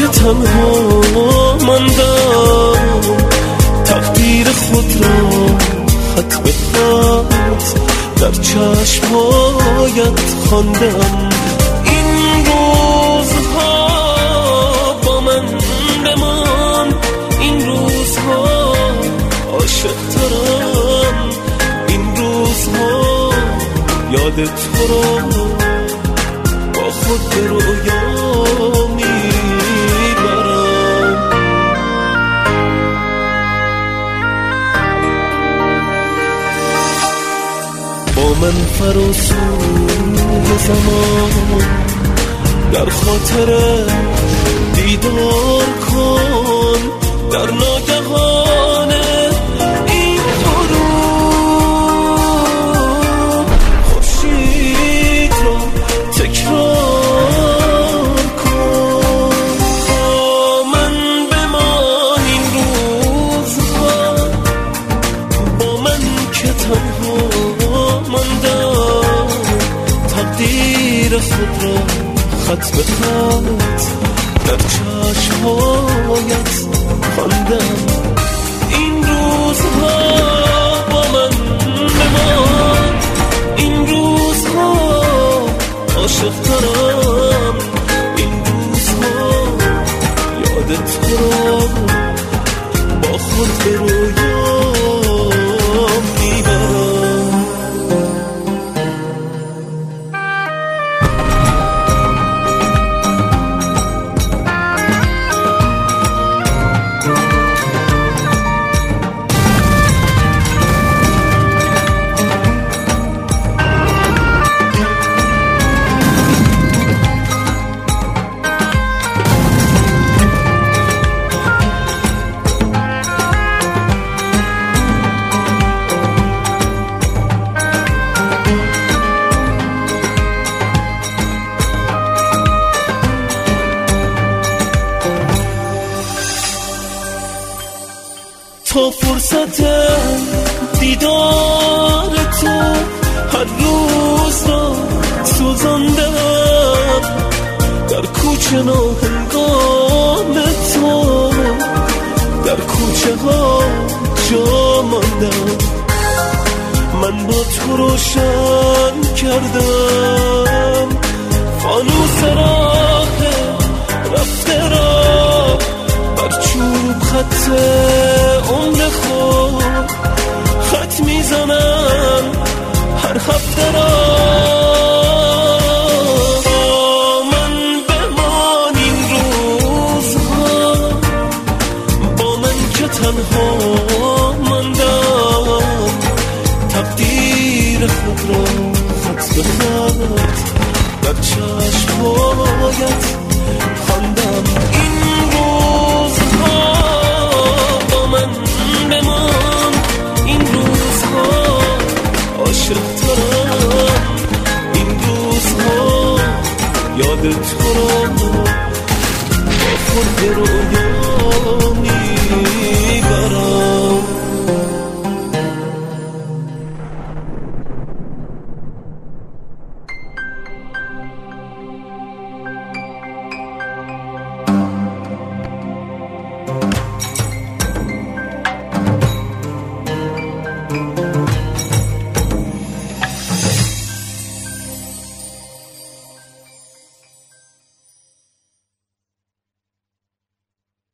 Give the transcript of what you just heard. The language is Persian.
تنها ماندم، تقدیر خود را خط به خط در چشمهایت خواندم. این روزها با من بمان، این روزها عاشق ترم، این روزها یاد تو را با خود به رویا میبرم. با من فراسوی زمان در خاطر دیدار کن، در ناگهان این غروب خورشید را تکرار کن. با من بمان این روزها، با من که تنها ماندم، تقدیر خود را خط به خط در چشمهایت خواندم. این روزها با من بمان، این روزها عاشق ترم، این روزها یاد تو را با خود به رویا میبرم. تا فرصت دیدار تو هر روز را سوزاندم، در کوچه ناهنگام تو در کوچه ها جا ماندم. من با تو روشن کردم فانوس راه رفته را، بر چوب خط عمر خود خط میزنم هر هفته را. با من بمان این روزها، با من که تنها ماندم، تقدیر خود را خط به خط در چشمهایت خواندم. این روزها با من بمان، این روزها عاشق ترم، این روزها یاد تو را با خود به رویا